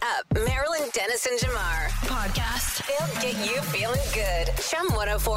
up Marilyn Dennis and Jamar podcast. They'll get you feeling good. Chum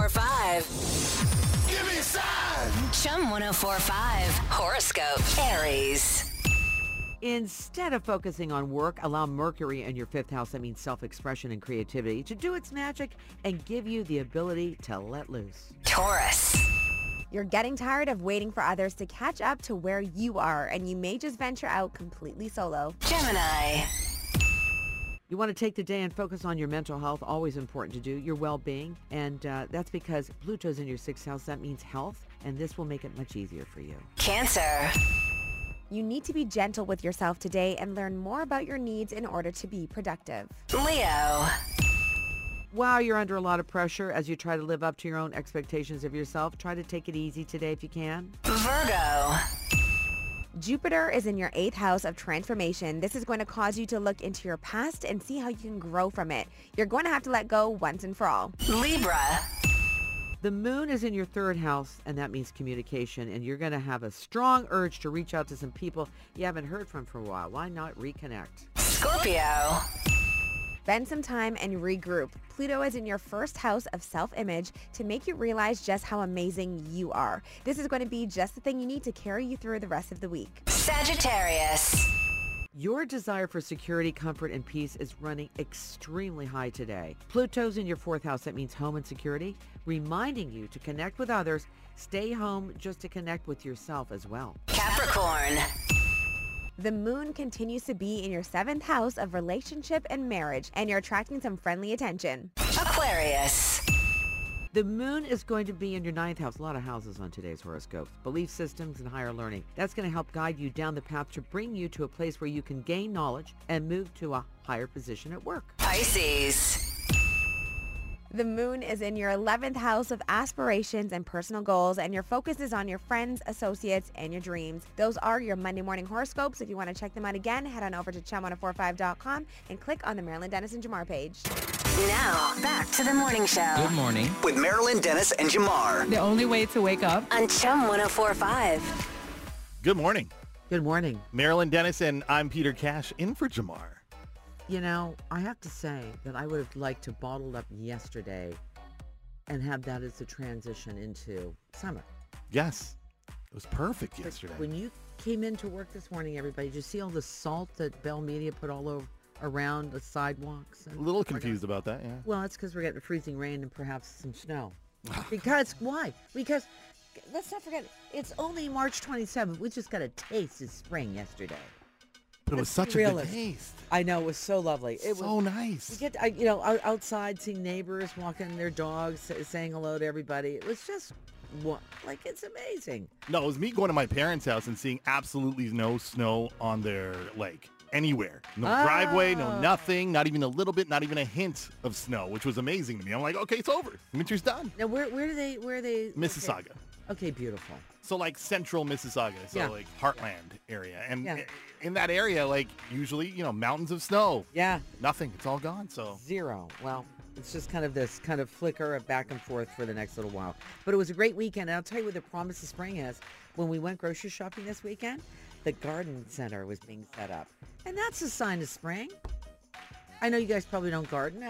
104.5. Give me a sign. Chum 104.5. Horoscope. Aries. Instead of focusing on work, allow Mercury in your fifth house, that means self-expression and creativity, to do its magic and give you the ability to let loose. Taurus. You're getting tired of waiting for others to catch up to where you are, and you may just venture out completely solo. Gemini. You want to take the day and focus on your mental health, always important to do, your well-being, and that's because Pluto's in your sixth house. That means health, and this will make it much easier for you. Cancer. You need to be gentle with yourself today and learn more about your needs in order to be productive. Leo. Wow, you're under a lot of pressure as you try to live up to your own expectations of yourself. Try to take it easy today if you can. Virgo. Jupiter is in your eighth house of transformation. This is going to cause you to look into your past and see how you can grow from it. You're going to have to let go once and for all. Libra. The moon is in your third house, and that means communication, and you're going to have a strong urge to reach out to some people you haven't heard from for a while. Why not reconnect? Scorpio. Spend some time and regroup. Pluto is in your first house of self-image to make you realize just how amazing you are. This is going to be just the thing you need to carry you through the rest of the week. Sagittarius. Your desire for security, comfort, and peace is running extremely high today. Pluto's in your fourth house. That means home and security, reminding you to connect with others. Stay home just to connect with yourself as well. Capricorn. The moon continues to be in your seventh house of relationship and marriage, and you're attracting some friendly attention. Aquarius. The moon is going to be in your ninth house. A lot of houses on today's horoscope. Belief systems and higher learning. That's going to help guide you down the path to bring you to a place where you can gain knowledge and move to a higher position at work. Pisces. The moon is in your 11th house of aspirations and personal goals, and your focus is on your friends, associates, and your dreams. Those are your Monday morning horoscopes. If you want to check them out again, head on over to chum1045.com and click on the Marilyn Dennis and Jamar page. Now, back to the morning show. Good morning. With Marilyn Dennis and Jamar. The only way to wake up. On Chum 104.5. Good morning. Good morning. Marilyn Dennis and I'm Peter Cash in for Jamar. You know, I have to say that I would have liked to bottle up yesterday and have that as a transition into summer. Yes. It was perfect yesterday. When you came into work this morning, everybody, did you see all the salt that Bell Media put all over around the sidewalks? A little confused about that, yeah. Well, it's because we're getting freezing rain and perhaps some snow. Because, why? Because, let's not forget, it's only March 27th. We just got a taste of spring yesterday. But it was such a good taste. I know, it was so lovely. It so was nice. You get, outside, seeing neighbors walking their dogs, saying hello to everybody. It was just, like, it's amazing. No, it was me going to my parents' house and seeing absolutely no snow on their lake. Anywhere. No driveway, no nothing, not even a little bit, not even a hint of snow, which was amazing to me. I'm like, okay, it's over. Winter's done. Now, where are they? Mississauga. Okay, beautiful. So like central Mississauga, so Yeah. like Heartland area. And in that area, like usually, mountains of snow. Yeah. Nothing. It's all gone. So Zero. Well, it's just kind of this kind of flicker of back and forth for the next little while. But it was a great weekend. And I'll tell you what the promise of spring is. When we went grocery shopping this weekend, the garden center was being set up. And that's a sign of spring. I know you guys probably don't garden.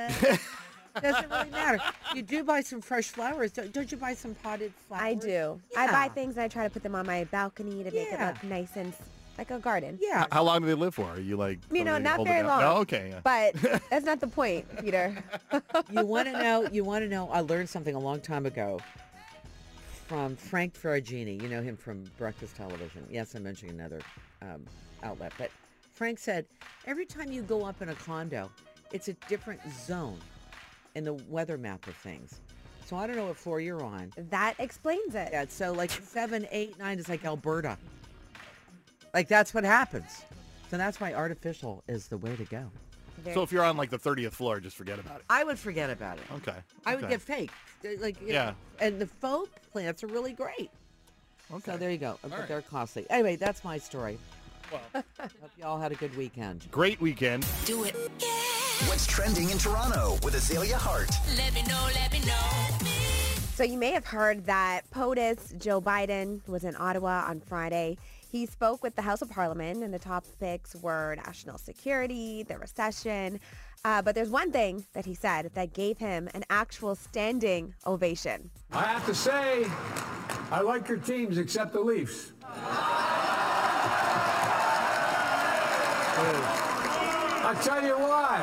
Doesn't really matter. You do buy some fresh flowers. Don't you buy some potted flowers? I do. Yeah. I buy things and I try to put them on my balcony to make it Yeah. look nice and like a garden. Yeah. how long do they live for? Are you like Not holding very it long. up? Oh, okay. Yeah. But that's not the point, Peter. You want to know, I learned something a long time ago from Frank Ferragini. You know him from Breakfast Television. Yes, I'm mentioning another outlet. But Frank said, every time you go up in a condo, it's a different zone in the weather map of things. So I don't know what floor you're on. That explains it. Yeah, so like 7, 8, 9 is like Alberta. Like that's what happens. So that's why artificial is the way to go. So if you're on like the 30th floor, just forget about it. I would forget about it. Okay. I would Okay. get fake. Like, you Yeah. know, and the faux plants are really great. Okay. So there you go. But right. they're costly. Anyway, that's my story. Well, Hope you all had a good weekend. great weekend. Do it. What's trending in Toronto with Azalea Hart? Let me know. So you may have heard that POTUS Joe Biden was in Ottawa on Friday. He spoke with the House of Parliament, and the topics were national security, the recession. But there's one thing that he said that gave him an actual standing ovation. I have to say, I like your teams except the Leafs. I'll tell you why.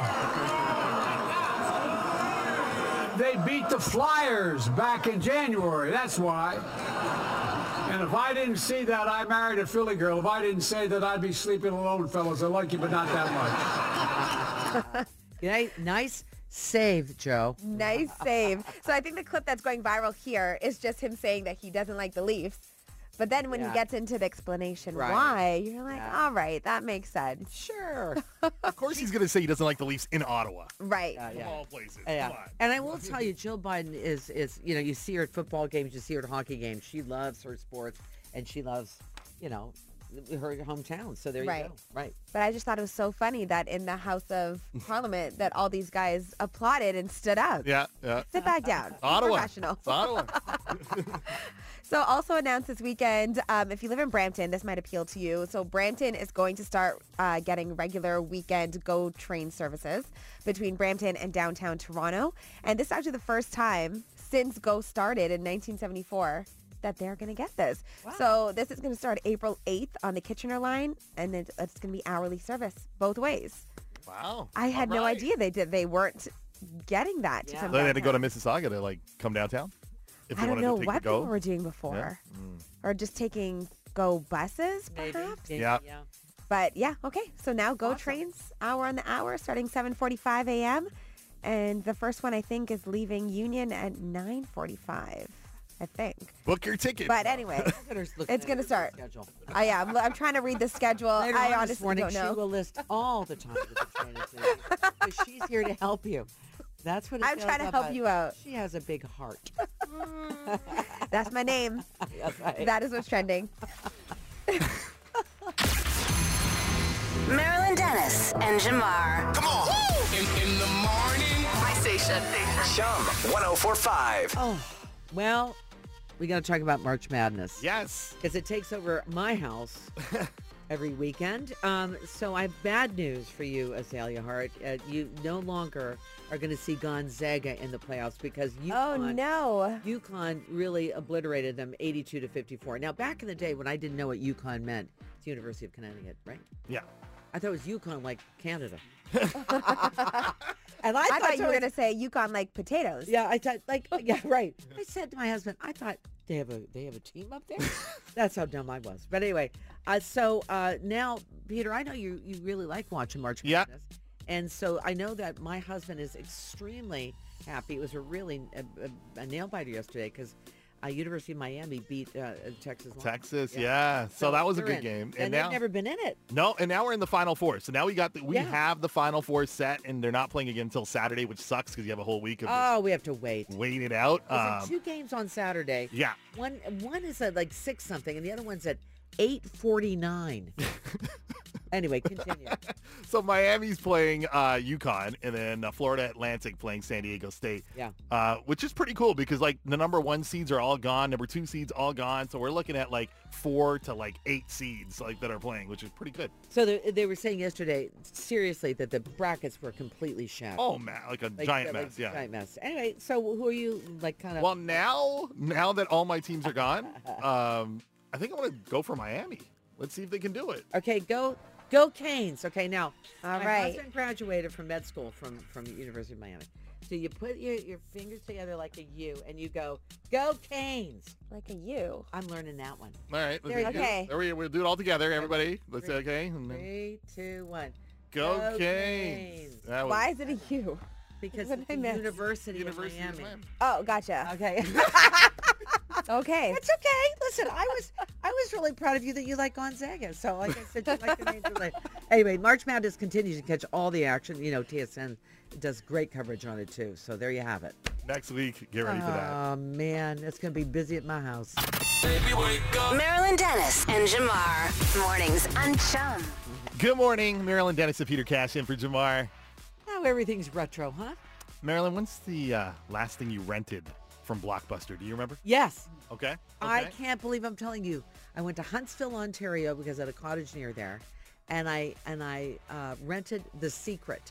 They beat the Flyers back in January, that's why. And if I didn't see that, I married a Philly girl. If I didn't say that, I'd be sleeping alone, fellas. I like you, but not that much. Nice save, Joe. Nice save. So I think the clip that's going viral here is just him saying that he doesn't like the Leafs. But then when he gets into the explanation why, you're like, all right, that makes sense. Sure. Of course he's going to say he doesn't like the Leafs in Ottawa. Right. Of all places. Yeah. Come on. And I will tell you, Jill Biden is, you see her at football games, you see her at hockey games. She loves her sports, and she loves, her hometown. So there you go. Right. But I just thought it was so funny that in the House of Parliament that all these guys applauded and stood up. Yeah. Sit back down. Ottawa. Professional. It's Ottawa. So also announced this weekend, if you live in Brampton, this might appeal to you. So Brampton is going to start getting regular weekend GO train services between Brampton and downtown Toronto. And this is actually the first time since GO started in 1974 that they're going to get this. Wow. So this is going to start April 8th on the Kitchener line, and it's going to be hourly service both ways. Wow. I had no idea they weren't getting that. Yeah. From So they had to go to downtown. Mississauga to come downtown? If they I don't wanted know to take what the people GO? were doing before. Or just taking GO buses, perhaps? Maybe. Yeah. But yeah, okay. So now GO trains, hour on the hour, starting 7:45 a.m. And the first one, I think, is leaving Union at 9:45, I think. Book your ticket. But anyway, it's going to start. I'm trying to read the schedule. Later I on this honestly morning, don't know. she will list all the times that the train is leaving. Because she's here to help you. That's what it I'm says trying to about- help you out. She has a big heart. That's my name. That's right. That is what's trending. Marilyn Dennis and Jamar. Come on. In the morning. My station. Chum 1045. Oh, well, we got to talk about March Madness. Yes. Because it takes over my house every weekend. So I have bad news for you, Azalea Hart. You no longer are going to see Gonzaga in the playoffs because Oh, no. UConn really obliterated them 82-54. Now, back in the day when I didn't know what UConn meant, it's University of Connecticut, right? Yeah. I thought it was UConn like Canada. And I thought you were going to say Yukon like potatoes. Yeah, I thought yeah, right. I said to my husband, I thought they have a team up there. That's how dumb I was. But anyway, so now, Peter, I know you really like watching March Madness. And so I know that my husband is extremely happy. It was a nail biter yesterday because University of Miami beat Texas. Texas, yeah. So that was a they're good in. game. And now they've never been in it. No, and now we're in the Final Four. So now we have the Final Four set, and they're not playing again until Saturday, which sucks because you have a whole week of Oh, we have to wait. waiting it out. There's 2 games on Saturday. Yeah. One is at like 6 something, and the other one's at 8:49. Anyway, continue. So Miami's playing UConn, and then Florida Atlantic playing San Diego State. Yeah. Which is pretty cool because like the number 1 seeds are all gone, number 2 seeds all gone. So we're looking at like 4 to 8 seeds that are playing, which is pretty good. So they were saying yesterday, seriously, that the brackets were completely shattered. Oh man, like a giant mess. Yeah. Giant mess. Anyway, so who are you kind of? Well, now that all my teams are gone, I think I want to go for Miami. Let's see if they can do it. Okay, go Canes. Okay, now my husband graduated from med school from University of Miami. So you put your fingers together like a U and you go Canes. Like a U. I'm learning that one. All right. There you go. Okay. We'll do it all together, everybody. Let's say okay. And then 3, 2, 1. go Canes. That was- Why is it a U? Because What it's did I the miss? University of University of Miami. Miami. Oh, gotcha. Okay. Okay. It's okay. Listen, I was really proud of you that you like Gonzaga. So like I said, you like the names. Anyway, March Madness continues to catch all the action. TSN does great coverage on it too. So there you have it. Next week, get ready for that. Oh man, it's gonna be busy at my house. Marilyn Dennis and Jamar. Mornings on Chum. Good morning, Marilyn Dennis and Peter Cash in for Jamar. Now everything's retro, huh? Marilyn, when's the last thing you rented from Blockbuster. Do you remember? Yes. Okay. I can't believe I'm telling you. I went to Huntsville, Ontario, because I had a cottage near there, and I rented The Secret.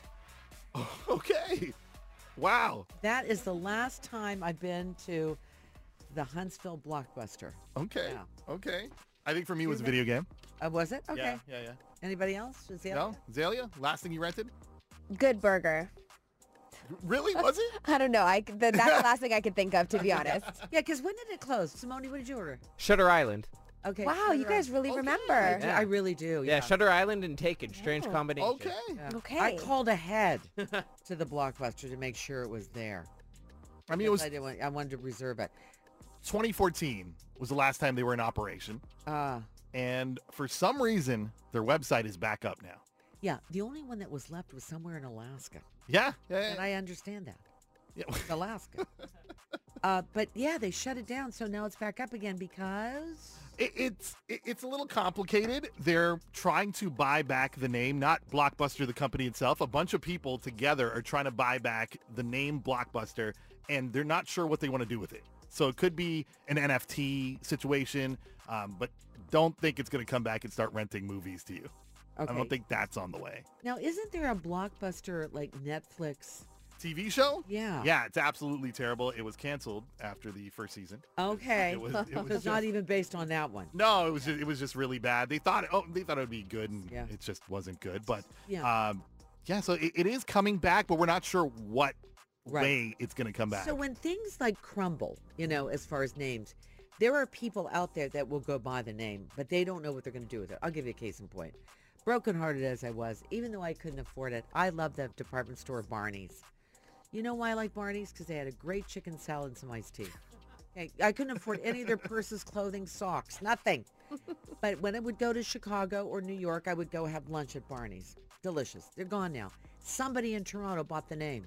Okay. Wow. That is the last time I've been to the Huntsville Blockbuster. Okay. Yeah. Okay. I think for me it was a video game. Was it? Okay. Yeah. Anybody else? Azalea? No? Azalea? Last thing you rented? Good Burger. Really? Was it? I don't know. That's the last thing I could think of, to be honest. Yeah, because when did it close? Simone, what did you order? Shutter Island. Okay. Wow, you Shutter guys Island. really I remember. do. I really do. Yeah, Shutter Island and Taken. Strange combination. Okay. Yeah. Okay. I called ahead to the Blockbuster to make sure it was there. I mean, it was I wanted to reserve it. 2014 was the last time they were in operation. And for some reason, their website is back up now. Yeah, the only one that was left was somewhere in Alaska. Yeah. And I understand that. Yeah. Alaska. But yeah, they shut it down, so now it's back up again because... It's a little complicated. They're trying to buy back the name, not Blockbuster, the company itself. A bunch of people together are trying to buy back the name Blockbuster, and they're not sure what they want to do with it. So it could be an NFT situation, but don't think it's going to come back and start renting movies to you. Okay. I don't think that's on the way. Now, isn't there a Blockbuster, like Netflix? TV show? Yeah. Yeah, it's absolutely terrible. It was canceled after the first season. Okay. It was So it's not even based on that one. No, it was just really bad. They thought it would be good, and Yeah. it just wasn't good. But Yeah. so it is coming back, but we're not sure what Right. way it's going to come back. So when things like crumble, as far as names, there are people out there that will go buy the name, but they don't know what they're going to do with it. I'll give you a case in point. Brokenhearted as I was, even though I couldn't afford it, I love the department store Barney's. You know why I like Barney's? Because they had a great chicken salad and some iced tea. Okay, I couldn't afford any of their purses, clothing, socks, nothing. But when I would go to Chicago or New York, I would go have lunch at Barney's. Delicious. They're gone now. Somebody in Toronto bought the name.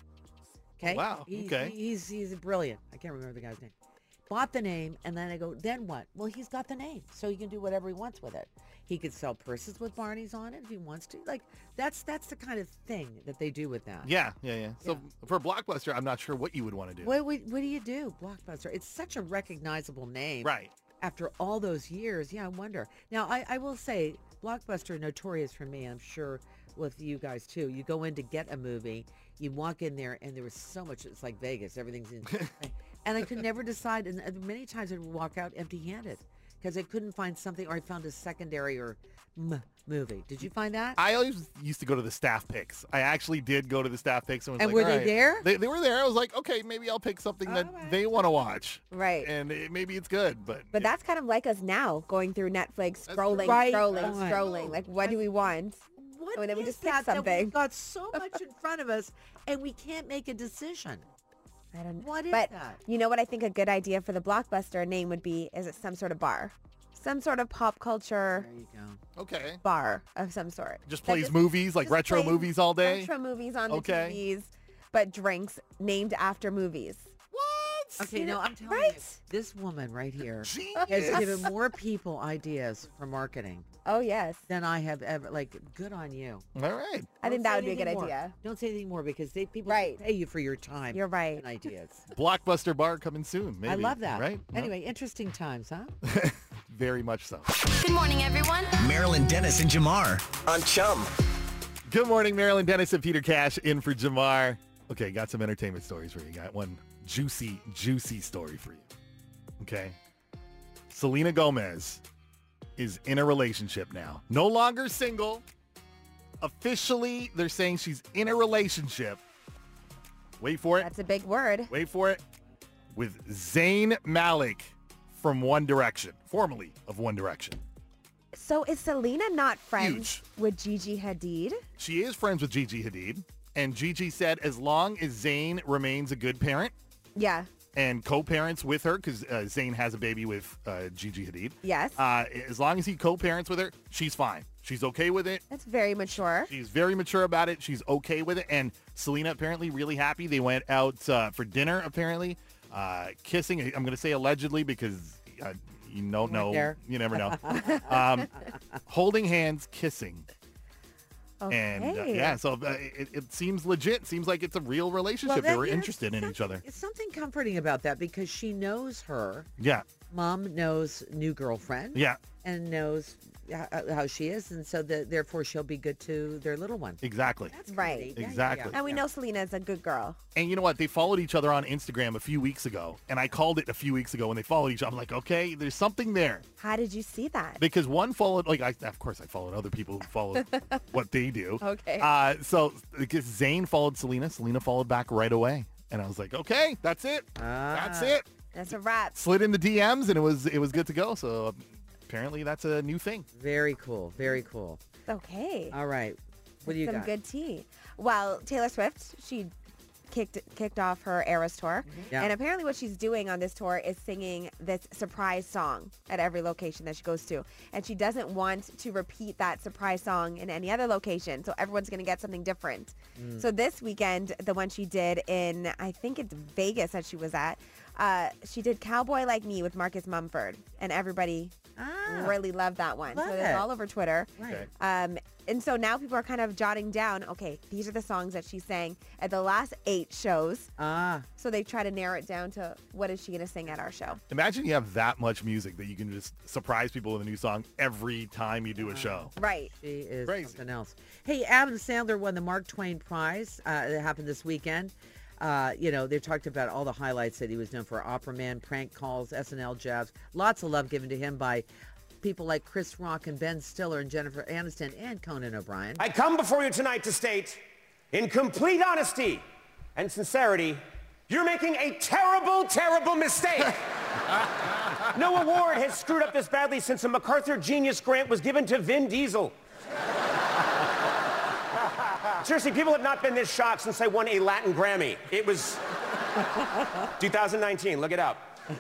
Okay. Wow, okay. He's brilliant. I can't remember the guy's name. Bought the name, and then I go, then what? Well, he's got the name, so he can do whatever he wants with it. He could sell purses with Barney's on it if he wants to. Like, that's the kind of thing that they do with that. Yeah. So for Blockbuster, I'm not sure what you would want to do. What do you do, Blockbuster? It's such a recognizable name. Right. After all those years, yeah, I wonder. Now, I will say, Blockbuster, notorious for me, I'm sure with you guys too. You go in to get a movie, you walk in there, and there was so much, it's like Vegas, everything's in. And I could never decide, and many times I would walk out empty-handed because I couldn't find something, or I found a secondary or movie. Did you find that? I always used to go to the staff picks. I actually did go to the staff picks. And, was And like, were they "All right." there? They were there. I was like, okay, maybe I'll pick something that they want to watch. Right. And maybe it's good, but... But that's kind of like us now, going through Netflix, scrolling, right scrolling, on. scrolling. Like, what do we want? What And then we is just pick that something. we've got so much in front of us, and we can't make a decision? I don't know. What is but that? you know what I think a good idea for the Blockbuster name would be? Is it some sort of bar? Some sort of pop culture There you go. Okay. bar of some sort. Just That plays movies, like just retro plays movies all day? Retro movies on the Okay. TVs, but drinks named after movies. What? Okay, no, I'm telling you, right? this woman right here Genius. has given more people ideas for marketing Oh, yes. than I have ever. Like, good on you. All right. I think Don't that say would be a good anything more. idea. Don't say anything more because people Right. pay you for your time. You're right. And ideas. Blockbuster bar coming soon, maybe. I love that. Right? Anyway, interesting times, huh? Very much so. Good morning, everyone. Marilyn Dennis and Jamar on Chum. Good morning, Marilyn Dennis and Peter Cash in for Jamar. Okay, got some entertainment stories for you. Got one juicy story for you. Okay. Selena Gomez is in a relationship now. No longer single. Officially, they're saying she's in a relationship. Wait for it. That's a big word. Wait for it. With Zayn Malik from One Direction. Formerly of One Direction. So is Selena not friends Huge. with Gigi Hadid? She is friends with Gigi Hadid. And Gigi said as long as Zayn remains a good parent Yeah. and co-parents with her, because Zayn has a baby with Gigi Hadid. Yes. As long as he co-parents with her, she's fine. She's okay with it. That's very mature. She's very mature about it. She's okay with it. And Selena apparently really happy. They went out for dinner, apparently, kissing. I'm going to say allegedly because you don't know. there. You never know. Holding hands, kissing. And Okay. yeah, so it seems legit. Seems like it's a real relationship. They were interested in each other. It's something comforting about that because she knows her. Yeah, Mom knows new girlfriend. yeah, And knows how she is. And so therefore she'll be good to their little one. exactly. That's Right. pretty. Exactly. And we know Selena's a good girl. And you know what? They followed each other on Instagram a few weeks ago, and I called it a few weeks ago when they followed each other. I'm like, okay, there's something there. How did you see that? Because one followed, of course I followed other people who followed what they do. Okay. So because Zayn followed Selena followed back right away. And I was like, okay, that's it. That's it. That's a wrap. Slid in the DMs and it was good to go. So apparently that's a new thing. Very cool. Very cool. Okay. All right. What do you Some got? good tea. Well, Taylor Swift, she kicked off her Eras tour. Yeah. And apparently what she's doing on this tour is singing this surprise song at every location that she goes to. And she doesn't want to repeat that surprise song in any other location. So everyone's going to get something different. So this weekend, the one she did in, I think it's Vegas that she was at, she did Cowboy Like Me with Marcus Mumford. And everybody really loved that one. Love So it. it's all over Twitter. Right. And so now people are kind of jotting down, okay, these are the songs that she sang at the last 8 shows. So they try to narrow it down to what is she going to sing at our show. Imagine you have that much music that you can just surprise people with a new song every time you do a show. Right. She is Crazy. something else. Hey, Adam Sandler won the Mark Twain Prize. That happened this weekend. They talked about all the highlights that he was known for: Opera Man, prank calls, SNL jabs. Lots of love given to him by people like Chris Rock and Ben Stiller and Jennifer Aniston and Conan O'Brien. I come before you tonight to state, in complete honesty and sincerity, you're making a terrible, terrible mistake. No award has screwed up this badly since a MacArthur Genius Grant was given to Vin Diesel. Seriously, people have not been this shocked since I won a Latin Grammy. It was 2019. Look it up.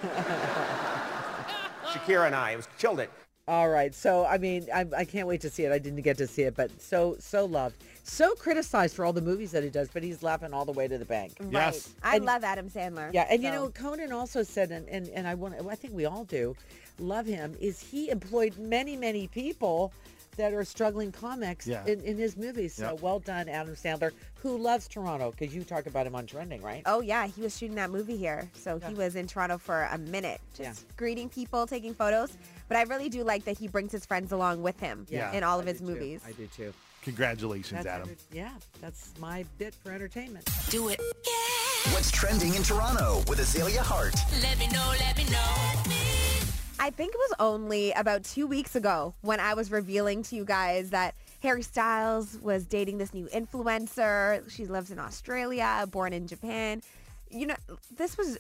Shakira and I. It was killed it. All right. So, I mean, I can't wait to see it. I didn't get to see it, but so loved. So criticized for all the movies that he does, but he's laughing all the way to the bank. Yes. I love Adam Sandler. Yeah, and so. Conan also said, and I think we all do, love him, is he employed many people that are struggling comics in his movies. So well done, Adam Sandler, who loves Toronto, because you talk about him on Trending, right? Oh, yeah. He was shooting that movie here. So he was in Toronto for a minute, just greeting people, taking photos. But I really do like that he brings his friends along with him in all of his movies. I do too. Congratulations, Adam. That's my bit for entertainment. Do it. What's trending in Toronto with Azalea Hart? Let me know, let me know. I think it was only about 2 weeks ago when I was revealing to you guys that Harry Styles was dating this new influencer. She lives in Australia, born in Japan. You know, this was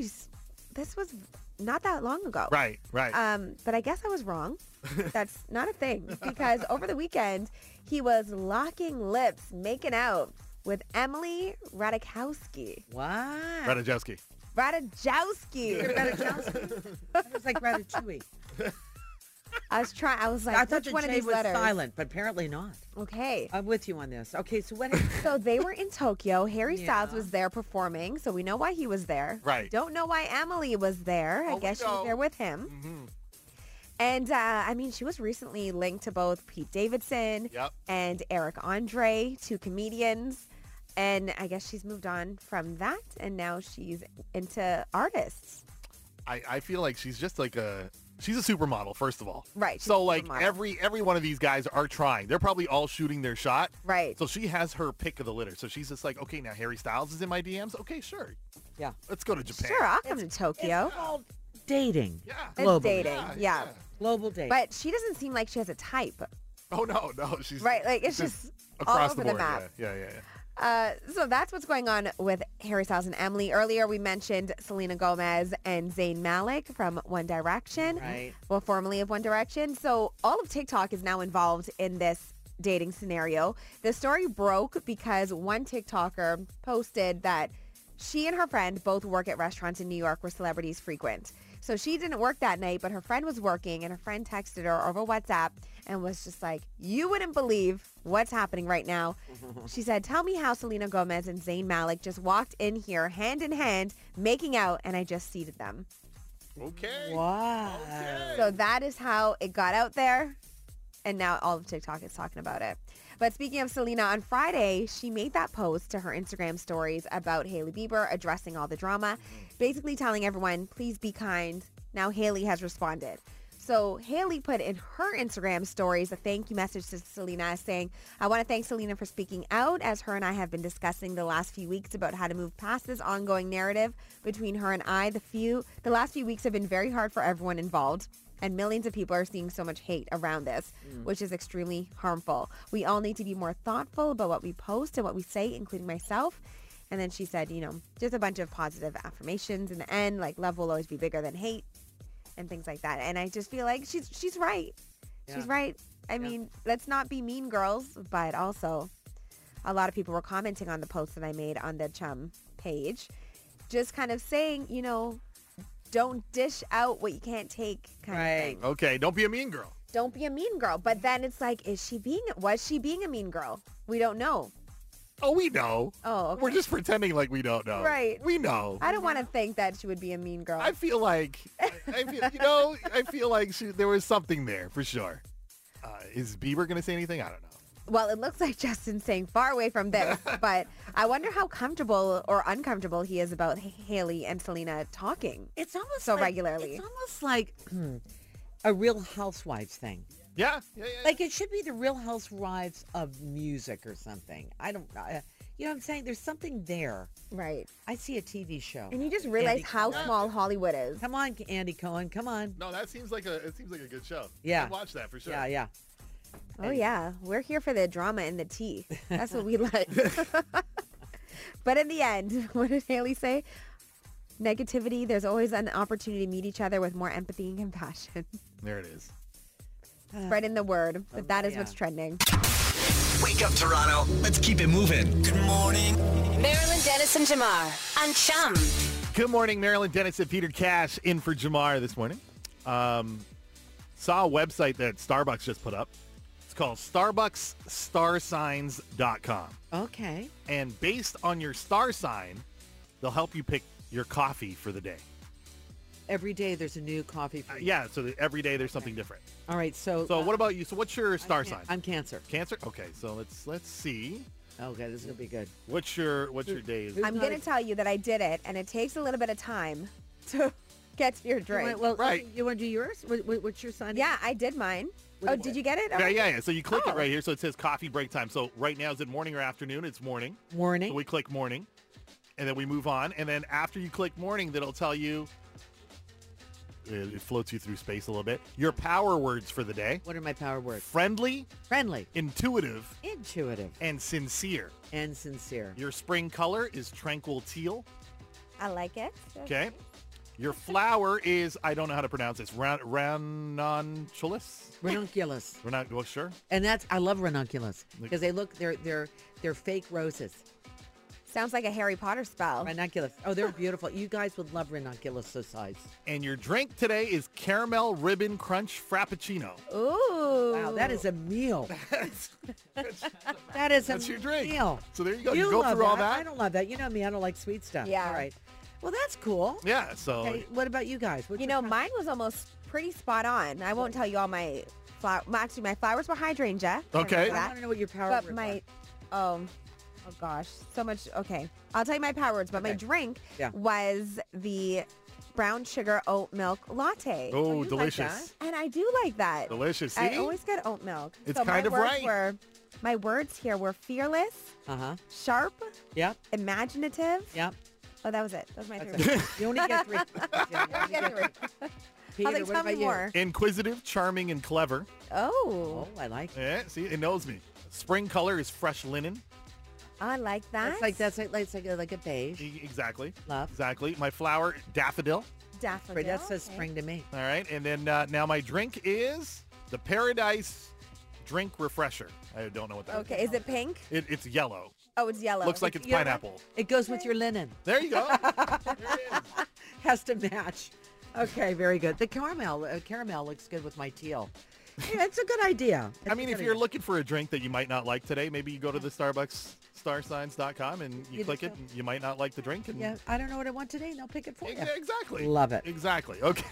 not that long ago. Right. But I guess I was wrong. That's not a thing, because over the weekend, he was locking lips, making out with Emily Ratajkowski. Wow. Ratajkowski. Ratajkowski. It's like Ratatouille. I was like, I thought which the one of J these was letters? silent, but apparently not. Okay. I'm with you on this. Okay, so what? So they were in Tokyo. Harry Styles was there performing, so we know why he was there. Right. Don't know why Emily was there. I guess she was there with him. Mm-hmm. And, I mean, she was recently linked to both Pete Davidson and Eric Andre, 2 comedians. And I guess she's moved on from that, and now she's into artists. I feel like she's just like she's a supermodel, first of all. Right. So like every one of these guys are trying. They're probably all shooting their shot. Right. So she has her pick of the litter. So she's just like, okay, now Harry Styles is in my DMs. Okay, sure. Yeah. Let's go to Japan. Sure, I'll come to Tokyo. It's called dating. Yeah. Globally. It's dating, yeah. Global dating. But she doesn't seem like she has a type. Oh, no. She's right. Like, it's just all across over the board. the map. Yeah. So that's what's going on with Harry Styles and Emily. Earlier, we mentioned Selena Gomez and Zayn Malik from One Direction. Right. Well, formerly of One Direction. So all of TikTok is now involved in this dating scenario. The story broke because one TikToker posted that she and her friend both work at restaurants in New York where celebrities frequent. So she didn't work that night, but her friend was working, and her friend texted her over WhatsApp and was just like, you wouldn't believe what's happening right now. She said, tell me how Selena Gomez and Zayn Malik just walked in here hand in hand, making out, and I just seated them. Okay. Wow. So that is how it got out there. And now all of TikTok is talking about it. But speaking of Selena, on Friday, she made that post to her Instagram stories about Hailey Bieber addressing all the drama, basically telling everyone, please be kind. Now Hailey has responded. So Hailey put in her Instagram stories a thank you message to Selena saying, I want to thank Selena for speaking out as her and I have been discussing the last few weeks about how to move past this ongoing narrative between her and I. The last few weeks have been very hard for everyone involved. And millions of people are seeing so much hate around this, which is extremely harmful. We all need to be more thoughtful about what we post and what we say, including myself. And then she said, just a bunch of positive affirmations in the end, like love will always be bigger than hate and things like that. And I just feel like she's right. Yeah. She's right. I mean, let's not be mean girls, but also a lot of people were commenting on the post that I made on the Chum page, just kind of saying, don't dish out what you can't take kind of thing. Okay, don't be a mean girl. Don't be a mean girl. But then it's like, was she being a mean girl? We don't know. Oh, we know. Oh, okay. We're just pretending like we don't know. Right. We know. I don't want to think that she would be a mean girl. I feel like, there was something there for sure. Is Bieber going to say anything? I don't know. Well, it looks like Justin's saying far away from this, but I wonder how comfortable or uncomfortable he is about Hailey and Selena talking. It's almost so regularly. It's almost like a Real Housewives thing. Yeah. Like it should be the Real Housewives of music or something. I don't know. You know what I'm saying? There's something there. Right. I see a TV show. And you just realize how small Hollywood is. Come on, Andy Cohen. Come on. No, that seems like a good show. Yeah. I'd watch that for sure. Yeah. Oh, yeah. We're here for the drama and the tea. That's what we like. But in the end, what did Hailey say? Negativity, there's always an opportunity to meet each other with more empathy and compassion. There it is. Spreading the word. But that is what's trending. Wake up, Toronto. Let's keep it moving. Good morning. Marilyn Dennis and Jamar on Chum. Good morning, Marilyn Dennis and Peter Cash in for Jamar this morning. Saw a website that Starbucks just put up. It's called StarbucksStarSigns.com. Okay. And based on your star sign, they'll help you pick your coffee for the day. Every day there's a new coffee for you. Yeah, so every day there's something different. All right, so what about you? So what's your star sign? I'm Cancer. Cancer? Okay, so let's see. Okay, this is gonna be good. What's your day? I'm gonna tell you that I did it, and it takes a little bit of time to get to your drink. Well, right. You want to do yours? What's your sign? Yeah, I did mine. Oh, did you get it? Yeah. So you click it right here. So it says coffee break time. So right now, is it morning or afternoon? It's morning. Morning. So we click morning, and then we move on. And then after you click morning, that'll tell you. It floats you through space a little bit. Your power words for the day. What are my power words? Friendly. Friendly. Intuitive. And sincere. Your spring color is tranquil teal. I like it. Okay. Your flower is, I don't know how to pronounce this, ranunculus? Ranunculus. Well, sure. And I love ranunculus because they're fake roses. Sounds like a Harry Potter spell. Ranunculus. Oh, they're beautiful. You guys would love ranunculus size. And your drink today is caramel ribbon crunch frappuccino. Ooh. Wow, that is a meal. That's your drink. Meal. So there you go. You go through all that. I don't love that. You know me. I don't like sweet stuff. Yeah. All right. Well, that's cool. Yeah. So. Okay, what about you guys? Mine was almost pretty spot on. I won't tell you all my flowers. Actually, my flowers were hydrangea. Okay. I want to know what your power but words my, are. Oh gosh, so much. Okay, I'll tell you my power words, but my drink was the brown sugar oat milk latte. Oh, delicious. And I do like that. Delicious. See? I always get oat milk. It's kind of right. My words here were fearless, sharp, imaginative. Yep. Oh, that was it. That was my three. You only get three. Peter, tell me more. Inquisitive, charming, and clever. Oh, I like it. Yeah, see, it knows me. Spring color is fresh linen. I like that. That's like a beige. Exactly. Love. Exactly. My flower, daffodil. Daffodil. That says spring to me. All right. And then now my drink is the Paradise Drink Refresher. I don't know what that is. Okay. Is it pink? It's yellow. Oh, it's yellow. Looks like it's pineapple. It goes with your linen. There you go. There it is. Has to match. Okay, very good. The caramel looks good with my teal. Yeah, it's a good idea. If you're looking for a drink that you might not like today, maybe you go to the StarbucksStarSigns.com and you click it, and you might not like the drink. And I don't know what I want today, and they'll pick it for you. Exactly. Love it. Exactly. Okay.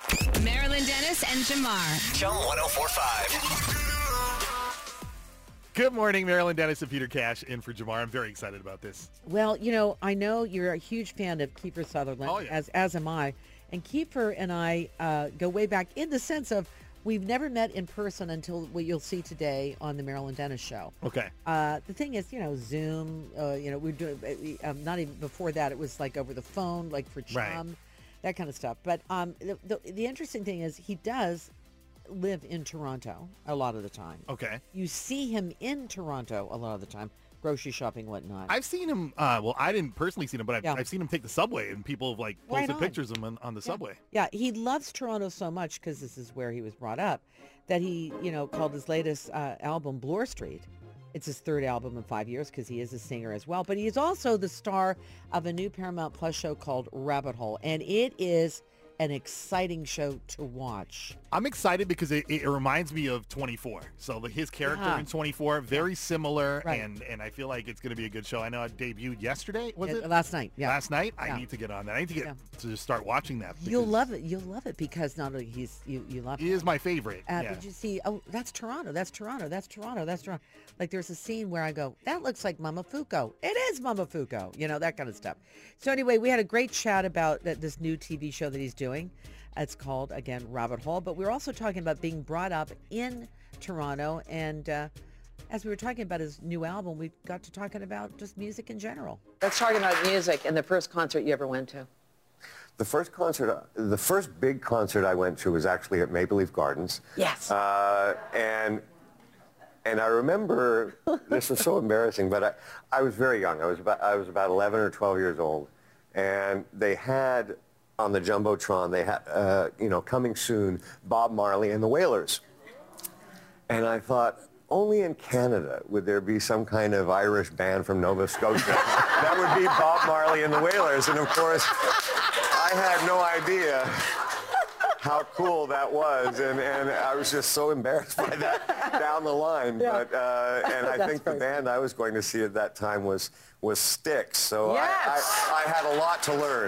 Marilyn Dennis and Jamar. Chum 104.5. Good morning, Marilyn Dennis and Peter Cash in for Jamar. I'm very excited about this. Well, I know you're a huge fan of Kiefer Sutherland, as am I. And Kiefer and I go way back in the sense of we've never met in person until what you'll see today on the Marilyn Dennis Show. Okay. The thing is, Zoom, we're doing, not even before that, it was like over the phone, like for Chum, that kind of stuff. But the interesting thing is he does live in Toronto a lot of the time. Okay. You see him in Toronto a lot of the time, grocery shopping, whatnot. I've seen him, I didn't personally see him, but I've seen him take the subway, and people have posted pictures of him on the subway. Yeah, he loves Toronto so much, because this is where he was brought up, that he, called his latest album Bloor Street. It's his third album in 5 years, because he is a singer as well. But he is also the star of a new Paramount Plus show called Rabbit Hole, and it is an exciting show to watch. I'm excited because it reminds me of 24. So his character in 24, very similar, and I feel like it's going to be a good show. I know it debuted yesterday, was it? Last night, yeah. Last night? I need to get on that. I need to get to just start watching that. You'll love it. You'll love it because not only you love him. He is my favorite. Did you see, that's Toronto, that's Toronto, that's Toronto, that's Toronto. Like there's a scene where I go, that looks like Mama Fuko. It is Mama Fuko, that kind of stuff. So anyway, we had a great chat about this new TV show that he's doing. It's called, again, Rabbit Hole. But we were also talking about being brought up in Toronto. And as we were talking about his new album, we got to talking about just music in general. Let's talk about music and the first concert you ever went to. The first big concert I went to was actually at Maple Leaf Gardens. Yes. And I remember, this was so embarrassing, but I was very young. I was about 11 or 12 years old. And they had, on the Jumbotron, they had, coming soon, Bob Marley and the Wailers. And I thought, only in Canada would there be some kind of Irish band from Nova Scotia. That would be Bob Marley and the Wailers. And of course, I had no idea how cool that was, and I was just so embarrassed by that down the line. Yeah. But and I think the band I was going to see at that time was Styx. So yes. I had a lot to learn.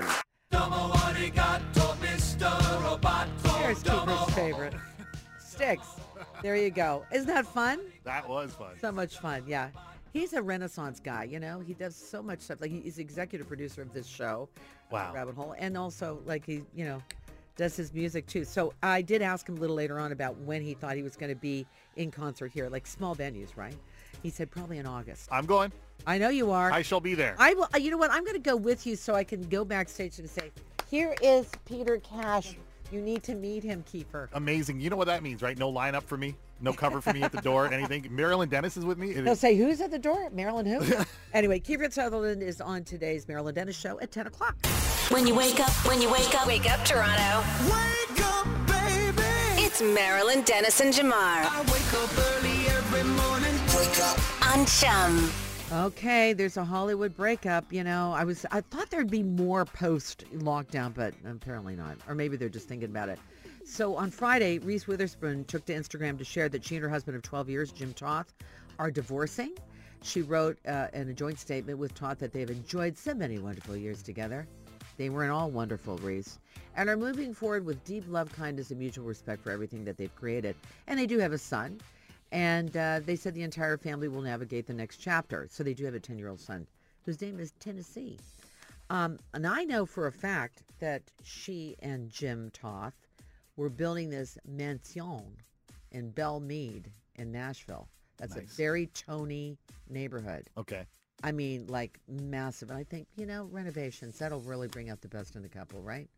Here's Cooper's favorite, Styx. There you go. Isn't that fun? That was fun. So much fun. Yeah. He's a Renaissance guy, He does so much stuff. Like he's executive producer of this show, Rabbit Hole, and also like he, does his music too. So I did ask him a little later on about when he thought he was going to be in concert here, like small venues, right? He said probably in August. I'm going. I know you are. I shall be there. I will. You know what? I'm going to go with you so I can go backstage and say, here is Peter Cash. You need to meet him, Kiefer. Amazing. You know what that means, right? No lineup for me. No cover for me at the door, anything. Marilyn Dennis is with me. They'll say, who's at the door? Marilyn who? Anyway, Kiefer Sutherland is on today's Marilyn Dennis Show at 10 o'clock. When you wake up, wake up, Toronto. Wake up, baby. It's Marilyn Dennis and Jamar. I wake up early every morning. Wake up. On Chum. Okay, there's a Hollywood breakup. I thought there'd be more post-lockdown, but apparently not. Or maybe they're just thinking about it. So on Friday, Reese Witherspoon took to Instagram to share that she and her husband of 12 years, Jim Toth, are divorcing. She wrote in a joint statement with Toth that they've enjoyed so many wonderful years together. They were all wonderful, Reese, and are moving forward with deep love, kindness, and mutual respect for everything that they've created. And they do have a son. And they said the entire family will navigate the next chapter. So they do have a 10-year-old son whose name is Tennessee. And I know for a fact that she and Jim Toth were building this mansion in Belle Meade in Nashville. That's nice. A very Tony neighborhood. Okay. I mean, like massive. And I think, renovations, that'll really bring out the best in the couple, right?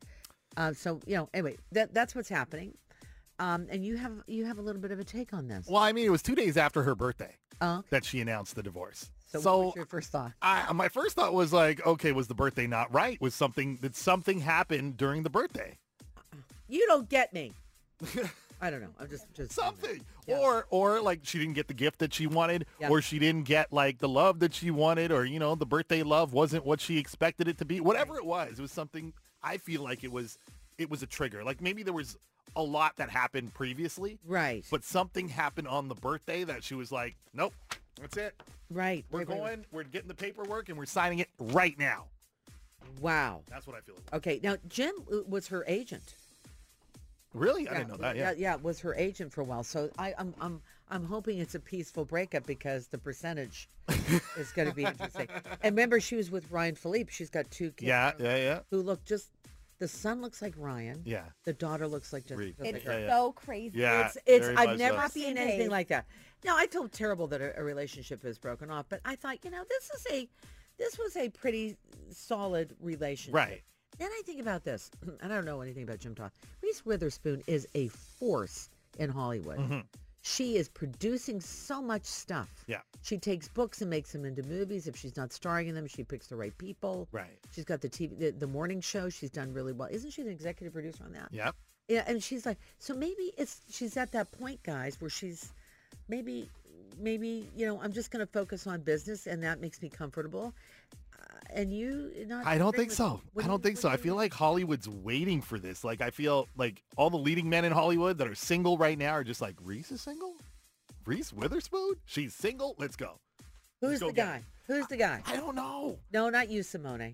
So, anyway, that's what's happening. And you have a little bit of a take on this. Well, I mean, it was 2 days after her birthday that she announced the divorce. So what was your first thought? My first thought was like, okay, was the birthday not right? Did something happen during the birthday? You don't get me. I don't know. I'm just something. Yeah. Or like she didn't get the gift that she wanted, or she didn't get like the love that she wanted, or the birthday love wasn't what she expected it to be. Whatever it was something. I feel like it was a trigger. Like maybe there was a lot that happened previously. Right. But something happened on the birthday that she was like, nope, that's it. Right. We're getting the paperwork and we're signing it right now. Wow. That's what I feel. Okay. Now, Jim was her agent. Really? I didn't know that. Yeah. Yeah, was her agent for a while. So I'm hoping it's a peaceful breakup because the percentage is going to be interesting. And remember, she was with Ryan Philippe. She's got 2 kids. Yeah. Who look just. The son looks like Ryan. Yeah. The daughter looks like Jessica. It's Biel. so crazy. Yeah. It's very I've much never so. seen anything like that. No, I feel terrible that a relationship is broken off, but I thought, this was a pretty solid relationship. Right. Then I think about this, and I don't know anything about Jim Todd. Reese Witherspoon is a force in Hollywood. Mm-hmm. She is producing so much stuff. Yeah. She takes books and makes them into movies. If she's not starring in them, she picks the right people. Right. She's got the morning show. She's done really well. Isn't she the executive producer on that? Yep. Yeah, and she's like, so maybe she's at that point, guys, where she's maybe, I'm just going to focus on business, and that makes me comfortable. And you not? I don't think so. I feel like Hollywood's waiting for this. Like, I feel like all the leading men in Hollywood that are single right now are just like, Reese is single? Reese Witherspoon? She's single? Let's go. Who's the guy? Who's the guy? I don't know. No, not you, Simone.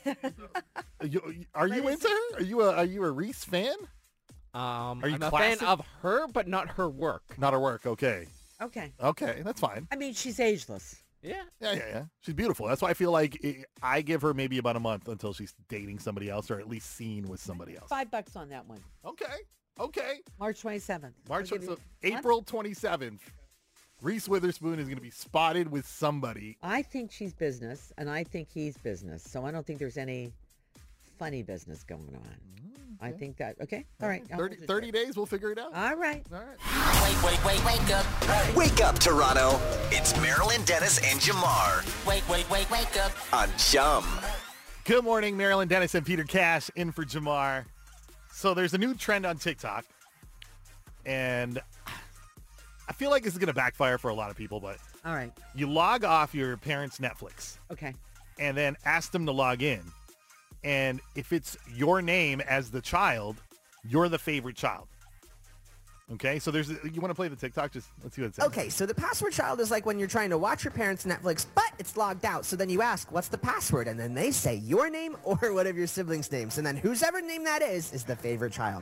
Are you into her? Are you a Reese fan? I'm you a classic? fan of her, but not her work. Not her work. Okay. Okay, that's fine. I mean, she's ageless. Yeah. Yeah. She's beautiful. That's why I feel like I give her maybe about a month until she's dating somebody else or at least seen with somebody else. $5 on that one. Okay. March 27th. April 27th. Reese Witherspoon is going to be spotted with somebody. I think she's business, and I think he's business. So I don't think there's any funny business going on. I think that, okay? All right. 30 days, we'll figure it out. All right. Wake up. Wake up, Toronto. It's Marilyn Dennis and Jamar Wake up. on Chum. Good morning, Marilyn Dennis and Peter Cash in for Jamar. So there's a new trend on TikTok, and I feel like this is going to backfire for a lot of people, but All right. you log off your parents' Netflix Okay. and then ask them to log in. And if it's your name as the child, you're the favorite child. Okay, so you want to play the TikTok? Just let's see what it says. Okay, so the password child is like when you're trying to watch your parents' Netflix, but it's logged out. So then you ask, what's the password? And then they say your name or one of your siblings' names. And then whosever name that is the favorite child.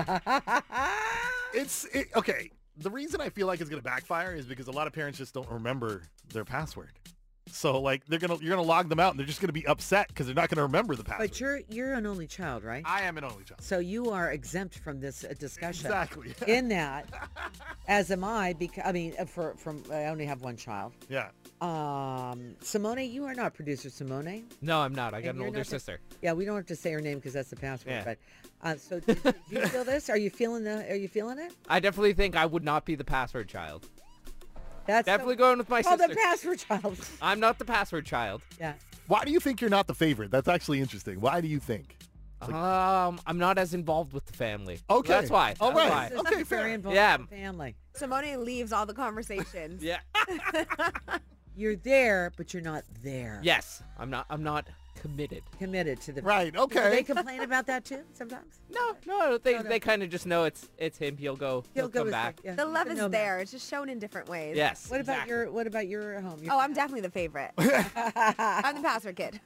Okay. The reason I feel like it's going to backfire is because a lot of parents just don't remember their password. So like you're gonna log them out and they're just gonna be upset because they're not gonna remember the password. But you're an only child, right? I am an only child. So you are exempt from this discussion. Exactly. In that, as am I, because I mean, I only have one child. Yeah. Simone, you are not producer Simone. No, I'm not. I got And an you're older not the- sister. Yeah, we don't have to say her name because that's the password. Yeah. But so do you feel this? Are you feeling it? I definitely think I would not be the password child. That's Definitely going with my the sister. password child. I'm not the password child. Yeah. Why do you think you're not the favorite? That's actually interesting. Why do you think? I'm not as involved with the family. Okay. That's why. All That's right. why. Okay, Very fair. involved Yeah. in the family. Simone leaves all the conversations. Yeah. You're there, but you're not there. Yes. I'm not committed. Committed to the Right. Do Okay. they complain about that too sometimes? No. They kind of just know it's him. He'll go come with back. it, yeah. The love You is know there. It's just shown in different ways. Yes. What about exactly. your home? Oh, I'm definitely the favorite. I'm the password kid.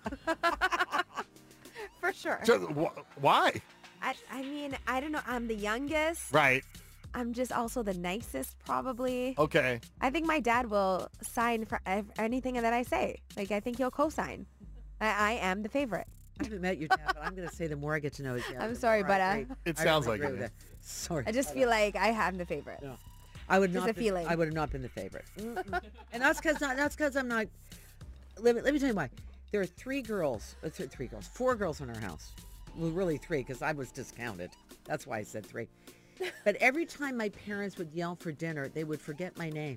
For sure. Why? I mean, I don't know. I'm the youngest. Right. I'm just also the nicest, probably. Okay. I think my dad will sign for anything that I say. Like, I think he'll co-sign. I am the favorite. I haven't met your dad, but I'm going to say the more I get to know his dad. I'm the sorry, more but I agree. It I sounds really like agree it. with that. Sorry. I just feel like I am the favorite. No. I would Just not. a feeling. I would have not been the favorite. And that's because I'm not. Let me tell you why. There are four girls in our house. Well, really three, because I was discounted. That's why I said three. But every time my parents would yell for dinner, they would forget my name.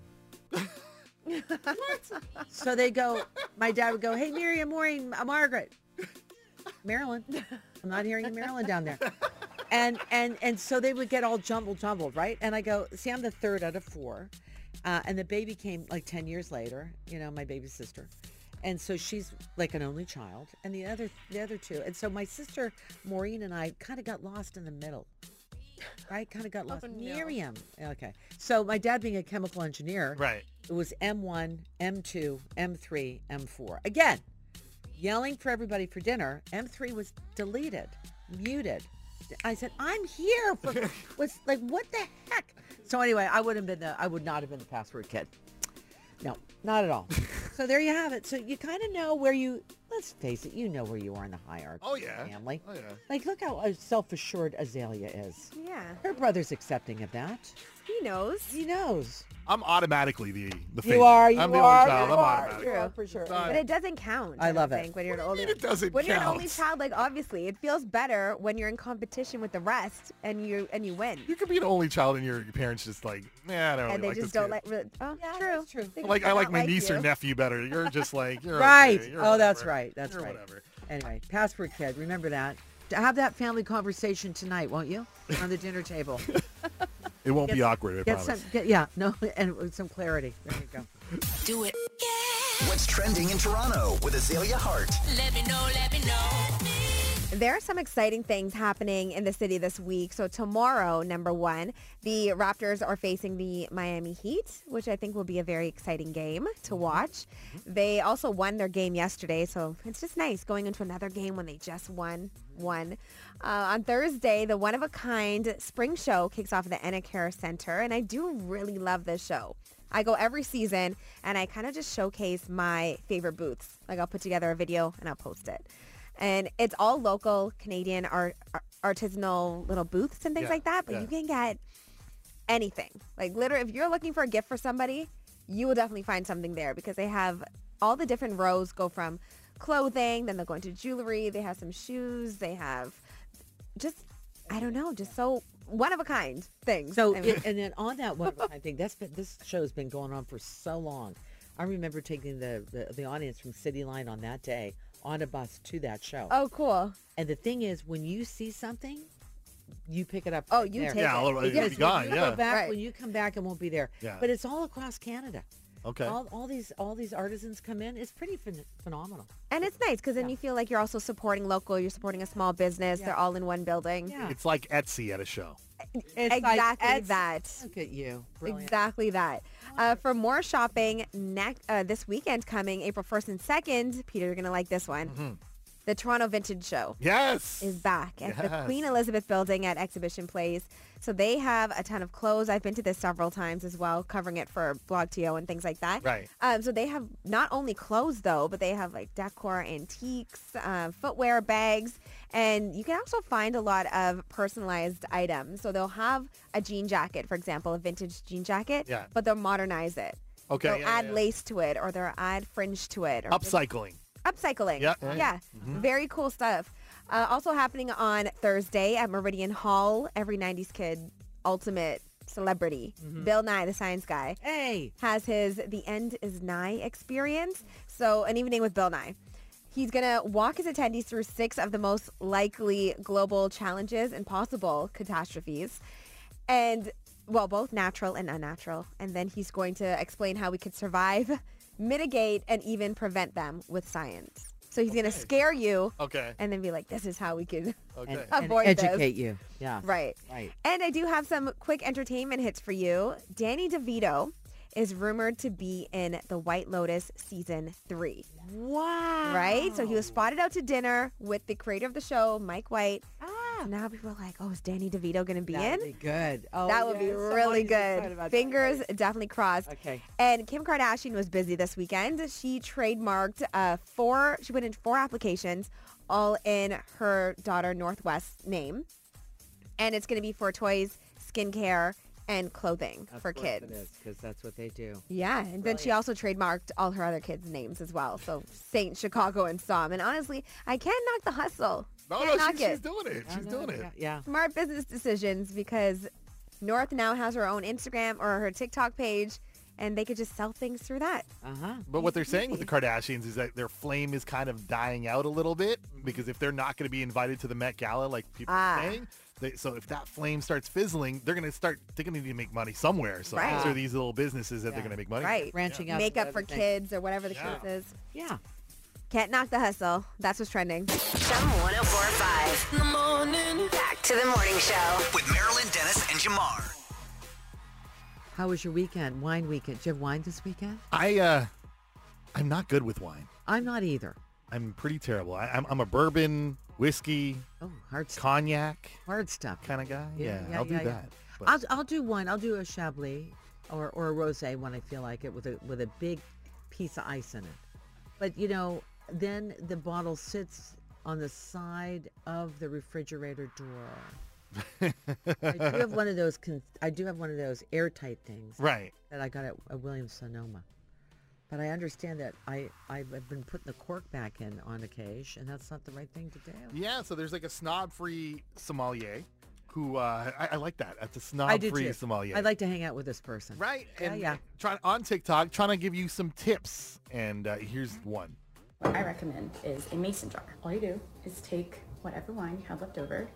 So my dad would go, "Hey, Miriam, Maureen, Margaret, Marilyn." I'm not hearing Marilyn down there. And so they would get all jumbled, right? And I go, "See, I'm the third out of four." And the baby came like 10 years later, my baby sister. And so she's like an only child, and the other two. And so my sister Maureen and I kind of got lost in the middle. Right? Kind of got lost. Oh, no. Miriam. Okay. So my dad being a chemical engineer. Right. It was M1, M2, M3, M4. Again, yelling for everybody for dinner. M3 was deleted, muted. I said, I'm here. Was like, what the heck? So anyway, I would not have been the password kid. No, not at all. So there you have it. So you kind of know where let's face it, you know where you are in the hierarchy Oh, of yeah. the family. Oh, yeah. Like, look how self-assured Azalea is. Yeah. Her brother's accepting of that. He knows. He knows. I'm automatically the favorite. You are. I'm the only child. I'm automatic. True. For sure. But it doesn't count. I don't love it. think, when you're an What do you only. mean it doesn't When you're an count? only child, like obviously, it feels better when you're in competition with the rest and you win. You could be an only child and your parents just like, nah, I don't And really they like just this don't kid. like. Oh, Yeah, true. that's true. They I like don't my niece or you. nephew better. You're just like, you're Right. okay. You're Oh, that's whatever. right. That's You're right. Whatever. Anyway, password kid. Remember that. Have that family conversation tonight, won't you? On the dinner table. It won't Get be some- awkward, I Get promise. and with some clarity. There you go. Do it. What's trending in Toronto with Azalea Hart? Let me know, let me know. There are some exciting things happening in the city this week. So tomorrow, number one, the Raptors are facing the Miami Heat, which I think will be a very exciting game to watch. They also won their game yesterday, so it's just nice going into another game when they just won. On Thursday, the one-of-a-kind spring show kicks off at the Anacare Center, and I do really love this show. I go every season, and I kind of just showcase my favorite booths. Like I'll put together a video, and I'll post it. And it's all local Canadian artisanal little booths and things like that, but you can get anything. Like literally, if you're looking for a gift for somebody, you will definitely find something there because they have all the different rows go from clothing, then they'll go into jewelry, they have some shoes, they have just, I don't know, just so one of a kind things. So, I mean, and then on that one, I think this show's been going on for so long. I remember taking the audience from City Line on that day on a bus to that show. oh, cool. And the thing is, when you see something, you pick it up. Oh, right you there. take Yeah, it. it'll be Yes, gone, when you yeah. go back, Right. when you come back, it won't be there. Yeah. But it's all across Canada. Okay. All these artisans come in. It's pretty phenomenal. And it's nice because then Yeah. you feel like you're also supporting local, you're supporting a small business, Yeah. they're all in one building. Yeah. It's like Etsy at a show. It's Exactly like, that. Look at you. Brilliant. Exactly that. For more shopping this weekend coming, April 1st and 2nd, Peter, you're going to like this one. The Toronto Vintage Show Yes. is back at the Yes. Queen Elizabeth Building at Exhibition Place. So they have a ton of clothes. I've been to this several times as well, covering it for Blog TO and things like that. Right. So they have not only clothes, though, but they have like decor, antiques, footwear, bags. And you can also find a lot of personalized items. So they'll have a jean jacket, for example, a vintage jean jacket, Yeah. but they'll modernize it. Okay. They'll yeah, add yeah. lace to it, or they'll add fringe to it. Or Upcycling. Upcycling. Yeah. Yeah. Very cool stuff. Also happening on Thursday at Meridian Hall, every 90s kid ultimate celebrity, Bill Nye, the science guy, Hey. has his The End Is Nigh experience. So an evening with Bill Nye. He's going to walk his attendees through 6 of the most likely global challenges and possible catastrophes. And, well, both natural and unnatural. And then he's going to explain how we could survive, mitigate, and even prevent them with science. So he's going to scare you Okay. and then be like, this is how we could Okay. And avoid educate this. you. Yeah. Right. Right. And I do have some quick entertainment hits for you. Danny DeVito is rumored to be in The White Lotus season 3. Wow. Right? So he was spotted out to dinner with the creator of the show, Mike White. Ah. So now people are like, oh, is Danny DeVito going to be That in? would be good. Oh, That would be yes, really somebody's excited good. about that. Fingers definitely crossed. Okay. And Kim Kardashian was busy this weekend. She trademarked she put in 4 applications, all in her daughter Northwest's name. And it's going to be for toys, skincare, and clothing Of for course kids. it is, because that's what they do. Yeah, and then she also trademarked all her other kids' names as well. So Saint, Chicago, and Som. And honestly, I can't knock the hustle. No, Can't no, knock she's it. doing it. She's doing it. Yeah. Smart business decisions because North now has her own Instagram or her TikTok page, and they could just sell things through that. Uh-huh. But what they're saying with the Kardashians is that their flame is kind of dying out a little bit because if they're not going to be invited to the Met Gala like people are saying, so if that flame starts fizzling, they're going to need to make money somewhere. So Right. these are these little businesses that they're going to make money. Right. Branching out. Makeup to for other things. kids or whatever the Yeah. case is. Yeah. Can't knock the hustle. That's what's trending. Chum 1045. In the morning. Back to the morning show. With Marilyn Dennis and Jamar. How was your weekend? Wine weekend. Did you have wine this weekend? I'm not good with wine. I'm not either. I'm pretty terrible. I'm a bourbon whiskey, hard stuff. cognac Hard stuff. kind of guy. Yeah, I'll do that. But I'll do one. I'll do a Chablis or a rosé when I feel like it with a big piece of ice in it. But then the bottle sits on the side of the refrigerator door. I do have one of those. I do have one of those airtight things. Right. That I got at Williams Sonoma. But I understand that I've been putting the cork back in on occasion, and that's not the right thing to do. Yeah, so there's like a snob-free sommelier who, I like that. That's a I do snob-free too. sommelier. I'd like to hang out with this person. Right. Yeah. On TikTok, trying to give you some tips. And here's one. What I recommend is a mason jar. All you do is take whatever wine you have left over,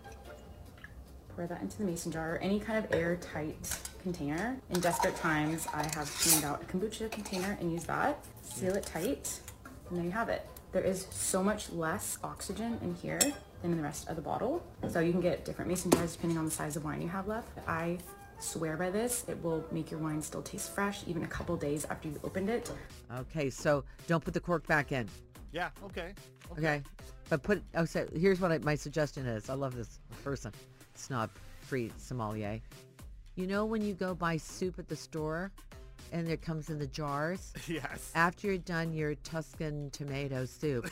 pour that into the mason jar, or any kind of airtight container. In desperate times, I have cleaned out a kombucha container and used that. Seal it tight, and there you have it. There is so much less oxygen in here than in the rest of the bottle. So you can get different mason jars depending on the size of wine you have left. I swear by this, it will make your wine still taste fresh even a couple days after you've opened it. Okay, so don't put the cork back in. Yeah, okay. Okay. But so here's what my suggestion is. I love this person, snob-free sommelier. You know when you go buy soup at the store and it comes in the jars? Yes. After you're done your Tuscan tomato soup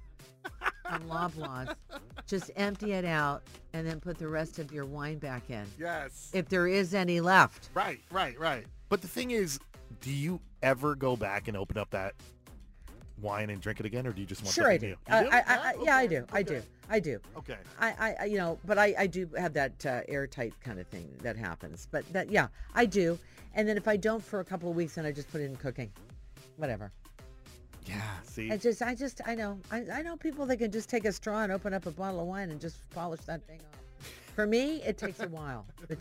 from Loblaws, just empty it out and then put the rest of your wine back in. Yes. If there is any left. Right. But the thing is, do you ever go back and open up that wine and drink it again, or do you just want Sure, I something do. new? You do? Yeah, I do. I do. Okay. But I do have that airtight kind of thing that happens. But I do. And then if I don't for a couple of weeks, then I just put it in cooking, whatever. Yeah. See. I know people that can just take a straw and open up a bottle of wine and just polish that thing off. For me, it takes a while.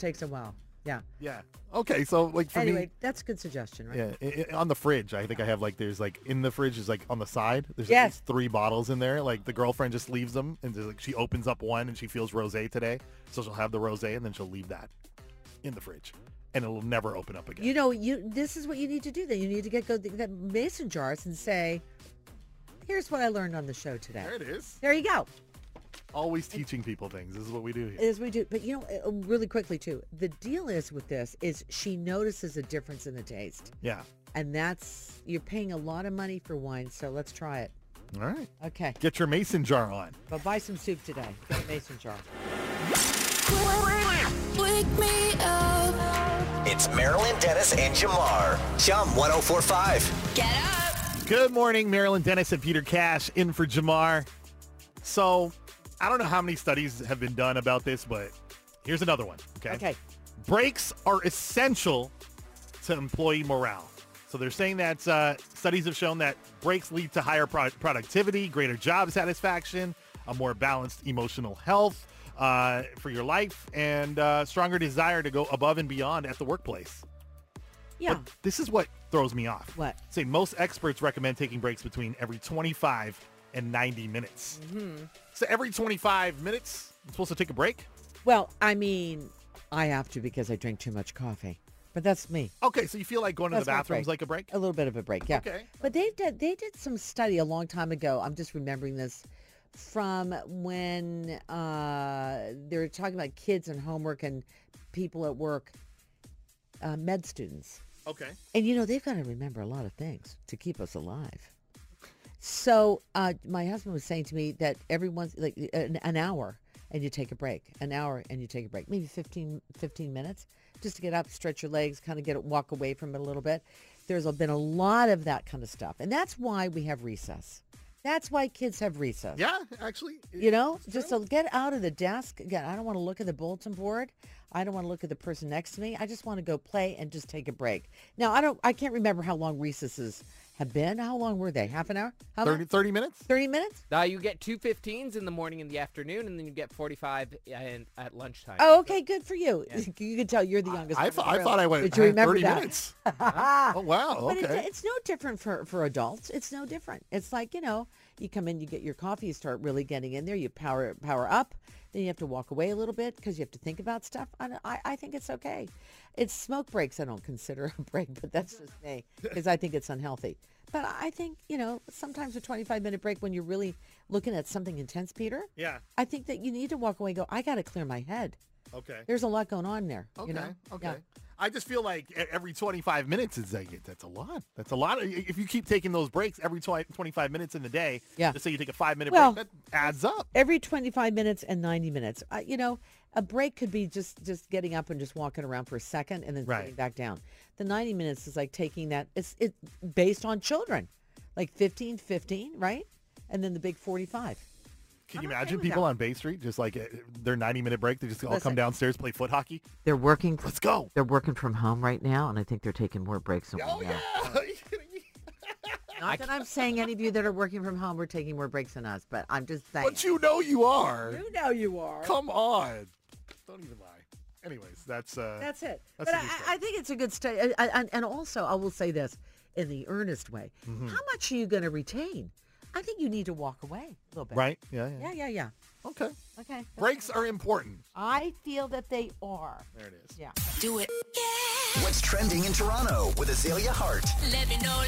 Yeah. Yeah. Okay. So for anyway, me, that's a good suggestion, right? Yeah. On the fridge, I think I have there's in the fridge is on the side. There's Yes. at least 3 bottles in there. Like the girlfriend just leaves them and just, she opens up one and she feels rosé today, so she'll have the rosé and then she'll leave that in the fridge, and it'll never open up again. This is what you need to do. Then you need to go the mason jars and say, "Here's what I learned on the show today." There it is. There you go. Always teaching people things. This is what we do here. As we do. But really quickly too, the deal is with this is she notices a difference in the taste. Yeah. And you're paying a lot of money for wine, so let's try it. All right. Okay. Get your mason jar on. But buy some soup today. Get a mason jar. Wake me up. It's Marilyn Dennis and Jamar. Chum 104.5. Get up. Good morning, Marilyn Dennis and Peter Cash in for Jamar. So, I don't know how many studies have been done about this, but here's another one. Okay. Breaks are essential to employee morale. So they're saying that studies have shown that breaks lead to higher productivity, greater job satisfaction, a more balanced emotional health for your life, and stronger desire to go above and beyond at the workplace. Yeah. But this is what throws me off. What? Say most experts recommend taking breaks between every 25 and 90 minutes. Mm-hmm. So every 25 minutes, I'm supposed to take a break? Well, I mean, I have to because I drink too much coffee. But that's me. Okay, so you feel like going to the bathroom is like a break? A little bit of a break, yeah. Okay. But they did some study a long time ago. I'm just remembering this from when they were talking about kids and homework and people at work, med students. Okay. And, they've got to remember a lot of things to keep us alive. So my husband was saying to me that every once, like an hour, and you take a break. An hour and you take a break. Maybe 15 minutes just to get up, stretch your legs, kind of walk away from it a little bit. There's been a lot of that kind of stuff. And that's why we have recess. That's why kids have recess. Yeah, actually. Just to get out of the desk. Again, I don't want to look at the bulletin board. I don't want to look at the person next to me. I just want to go play and just take a break. Now, I can't remember how long recesses have been. How long were they? Half an hour? 30 minutes? 30 minutes? You get 2 15s in the morning and the afternoon, and then you get 45 at lunchtime. Oh, okay, good for you. Yeah. You can tell you're the youngest. I thought I went 30 minutes. Oh, wow, okay. But it's no different for adults. It's no different. It's like, you come in, you get your coffee, you start really getting in there, you power up, then you have to walk away a little bit because you have to think about stuff. I think it's okay. It's smoke breaks I don't consider a break, but that's just me because I think it's unhealthy. But I think, sometimes a 25-minute break when you're really looking at something intense, Peter. Yeah. I think that you need to walk away and go, I got to clear my head. Okay. There's a lot going on there. Okay. Okay. Yeah. I just feel like every 25 minutes is like, that's a lot. That's a lot. If you keep taking those breaks every 25 minutes in the day, just say you take a 5-minute break, that adds up. Every 25 minutes and 90 minutes. A break could be just getting up and just walking around for a second and then sitting back down. The 90 minutes is like taking that. It's based on children, like 15, right? And then the big 45. Can you imagine people on Bay Street just like their 90-minute break? They just all come downstairs, play foot hockey. They're working. Let's go. They're working from home right now, and I think they're taking more breaks than we are. Not that I'm saying any of you that are working from home are taking more breaks than us, but I'm just saying. But you know you are. You know you are. Come on. Don't even lie. Anyways, that's it. That's but I think it's a good study. And also, I will say this in the earnest way. Mm-hmm. How much are you going to retain? I think you need to walk away a little bit. Right? Yeah. Okay. Okay. Breaks are important. I feel that they are. There it is. Yeah. Do it. What's trending in Toronto with Azalea Hart? Let me know.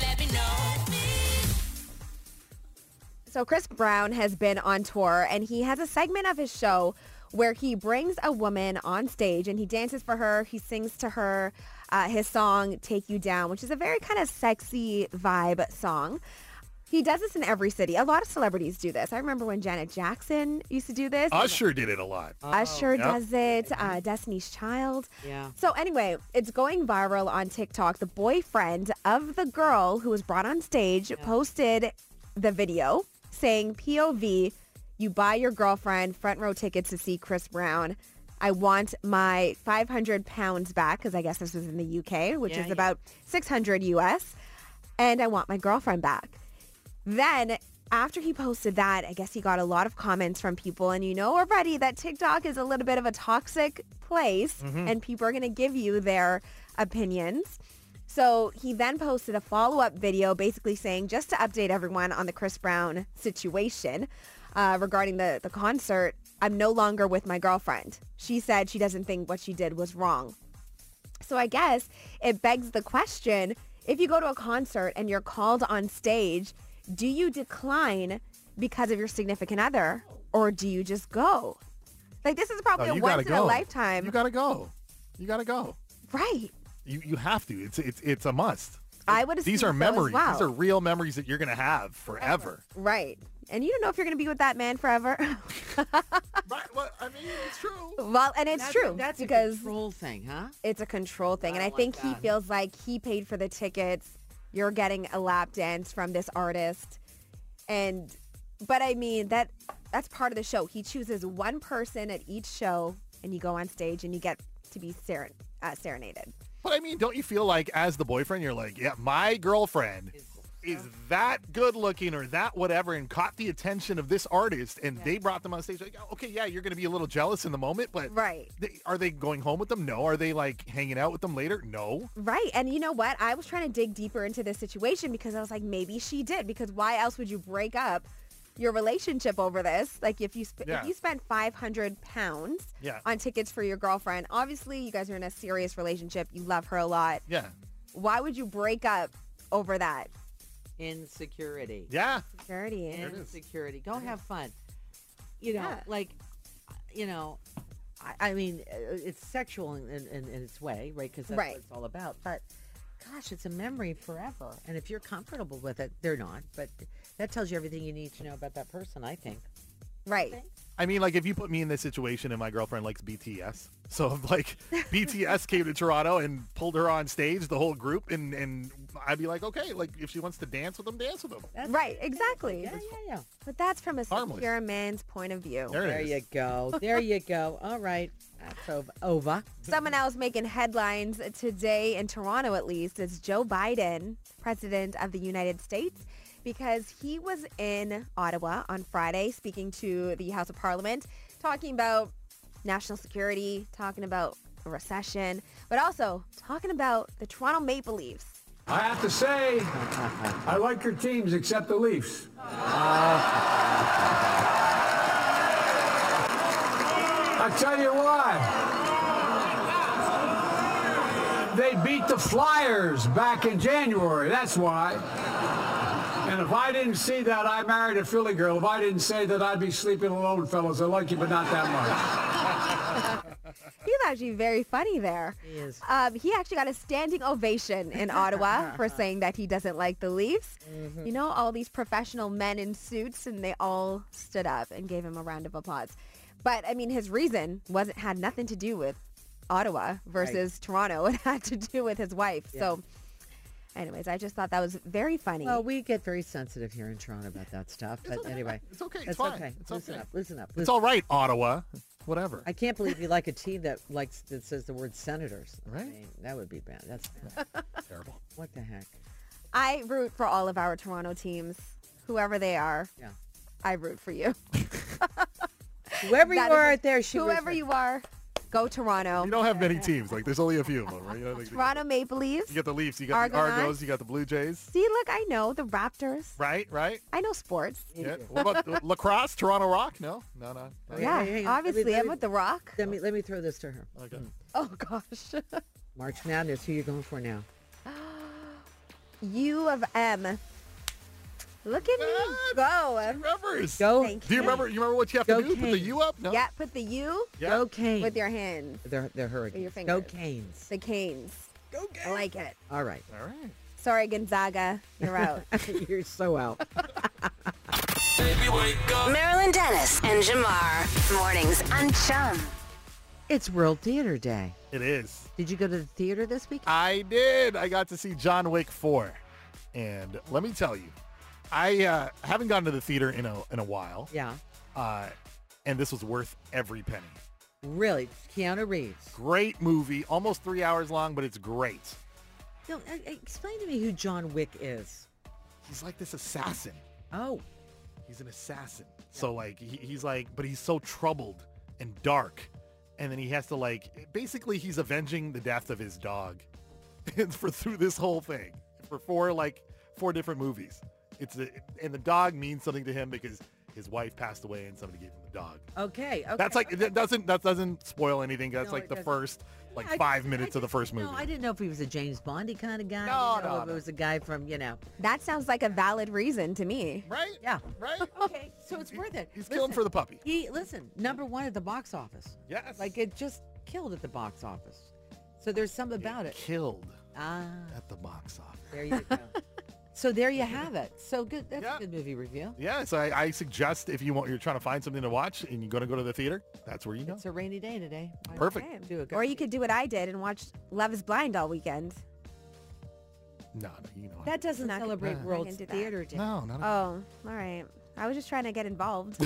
So Chris Brown has been on tour, and he has a segment of his show where he brings a woman on stage and he dances for her. He sings to her his song, Take You Down, which is a very kind of sexy vibe song. He does this in every city. A lot of celebrities do this. I remember when Janet Jackson used to do this. Usher did it a lot. Usher does it. Destiny's Child. Yeah. So anyway, it's going viral on TikTok. The boyfriend of the girl who was brought on stage posted the video saying, POV, you buy your girlfriend front row tickets to see Chris Brown. I want my 500 pounds back, because I guess this was in the UK, which is about 600 US. And I want my girlfriend back. Then after he posted that, I guess he got a lot of comments from people. And you know already that TikTok is a little bit of a toxic place and people are going to give you their opinions. So he then posted a follow-up video basically saying, just to update everyone on the Chris Brown situation regarding the concert, I'm no longer with my girlfriend. She said she doesn't think what she did was wrong. So I guess it begs the question, if you go to a concert and you're called on stage, do you decline because of your significant other, or do you just go? Like, this is probably a once in a lifetime. You gotta go. You gotta go. Right. You have to. It's a must. I would assume these are so memories. as well. These are real memories that you're gonna have forever. Right. And you don't know if you're going to be with that man forever. Right. Well, I mean, it's true. Well, and it's true. That's because a control thing, huh? It's a control thing. And I think he feels like he paid for the tickets. You're getting a lap dance from this artist. But I mean, that's part of the show. He chooses one person at each show, and you go on stage and you get to be serenaded. But I mean, don't you feel like as the boyfriend, you're like, yeah, my girlfriend is that good looking or that whatever and caught the attention of this artist and they brought them on stage. Like, okay, yeah, you're going to be a little jealous in the moment, but are they going home with them? No. Are they like hanging out with them later? No. Right. And you know what? I was trying to dig deeper into this situation because I was like, maybe she did, because why else would you break up your relationship over this? Like if you spent 500 pounds on tickets for your girlfriend, obviously you guys are in a serious relationship. You love her a lot. Yeah. Why would you break up over that? Insecurity. Yeah. Insecurity. Go have fun. I mean, it's sexual in its way, right? Because that's what it's all about. But gosh, it's a memory forever. And if you're comfortable with it, they're not. But that tells you everything you need to know about that person, I think. Right. I mean, like, if you put me in this situation and my girlfriend likes BTS, so if, like, BTS came to Toronto and pulled her on stage, the whole group, and I'd be like, okay, like, if she wants to dance with them, dance with them. Right, exactly. Yeah. But that's from a secure man's point of view. There you go. There you go. All right. That's over. Someone else making headlines today in Toronto, at least, is Joe Biden, President of the United States, because he was in Ottawa on Friday speaking to the House of Parliament, talking about national security, talking about a recession, but also talking about the Toronto Maple Leafs. I have to say, I like your teams except the Leafs. I tell you why. They beat the Flyers back in January. That's why. And if I didn't see that I married a Philly girl, if I didn't say that I'd be sleeping alone, fellas, I like you, but not that much. He's actually very funny there. He is. He actually got a standing ovation in Ottawa for saying that he doesn't like the Leafs. You know, all these professional men in suits, and they all stood up and gave him a round of applause. But, I mean, his reason had nothing to do with Ottawa versus Toronto. It had to do with his wife. Yeah. So, anyways, I just thought that was very funny. Well, we get very sensitive here in Toronto about that stuff. But anyway. It's okay. It's It's fine. okay. It's Listen okay. up. Listen up. It's all right, Ottawa. Whatever. I can't believe you like a team that says the word senators. Right. I mean, that would be bad. That's Terrible. what the heck. I root for all of our Toronto teams, whoever they are. Yeah. I root for you. Whoever you That are is- out there, she whoever you are, go Toronto. You don't have many teams. Like, there's only a few of them, right? You know, like, Toronto Maple Leafs. you got the Leafs, you got the Argonauts. Argos, you got the Blue Jays. See, look, I know the Raptors. Right, right. I know sports. Yeah. What about lacrosse? Toronto Rock? No. Yeah, Hang on. obviously, Let I'm me- with the Rock. Let me throw this to her. Okay. Oh, gosh. March Madness. Who you going for now? U of M. Look at me go. Remembers. Go. Thank Do you remember? You remember what you have Go to do? Put the Canes. U up? No. Yeah, put the U Yeah. Go Canes. with your hands. They're hurricanes. With your Go fingers. Canes. The Canes. Go I like it. All right. All right. Sorry, Gonzaga. You're out. You're so out. Marilyn Dennis and Jamar. Mornings on Chum. It's World Theater Day. It is. Did you go to the theater this week? I did. I got to see John Wick 4. And let me tell you, I haven't gone to the theater in a while. Yeah. And this was worth every penny. Really? Keanu Reeves. Great movie. Almost 3 hours long, but it's great. No, explain to me who John Wick is. He's like this assassin. Oh. He's an assassin. So like he's like, but he's so troubled and dark. And then he has to like, basically he's avenging the death of his dog. And through this whole thing for four different movies. And the dog means something to him because his wife passed away and somebody gave him the dog. Okay. That's like, that doesn't spoil anything. That's No, like it the doesn't. first like Yeah, 5 minutes of the first movie. No, I didn't know if he was a James Bondy kind of guy. No, I didn't know no, if no. it was a guy from, That sounds like a valid reason to me. Right? Yeah. Right? Okay, so it's worth it. He's killing for the puppy. Listen, #1 at the box office. Yes. Like it just killed at the box office. So there's something about it. Killed Ah, at the box office. there you go. So there you have it. So good. That's Yeah. a good movie review. Yeah, so I suggest if you're trying to find something to watch and you're going to go to the theater, that's where you go. It's a rainy day today. Why not Perfect. Do a good Or you could do what I did and watch Love is Blind all weekend. No, you know. That doesn't Not gonna- celebrate not World gonna do that. Theater Day. No, not Oh, all right. I was just trying to get involved.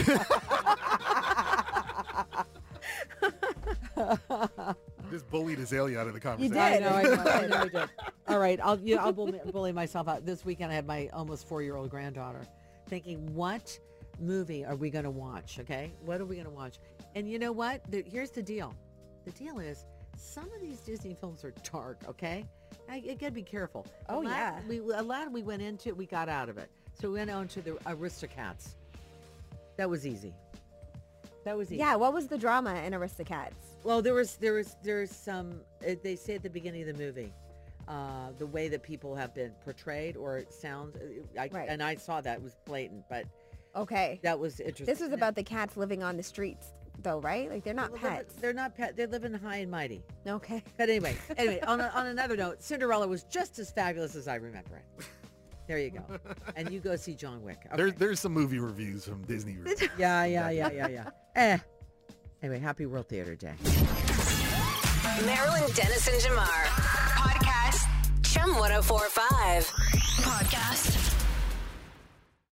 Just bullied Azalea out of the You conversation. did. I know I did. All right, I'll bully myself out. This weekend I had my almost 4-year-old granddaughter thinking, what movie are we going to watch, okay? What are we going to watch? And you know what? Here's the deal. The deal is some of these Disney films are dark, okay? You got to be careful. Oh, yeah. A lot we went into, we got out of it. So we went on to the Aristocats. That was easy. Yeah, what was the drama in Aristocats? Well, there's some, they say at the beginning of the movie, the way that people have been portrayed or it sounds, Right. and I saw that was blatant, but Okay. that was interesting. This was about the cats living on the streets, though, right? Like, they're not pets. They're not pets. They're living high and mighty. Okay. But anyway, on another note, Cinderella was just as fabulous as I remember it. There you go. And you go see John Wick. Okay. There's some movie reviews from Disney. Reviews. Yeah. Anyway, happy World Theater Day. Marilyn Dennis and Jamar. Podcast. Chum 1045. Podcast.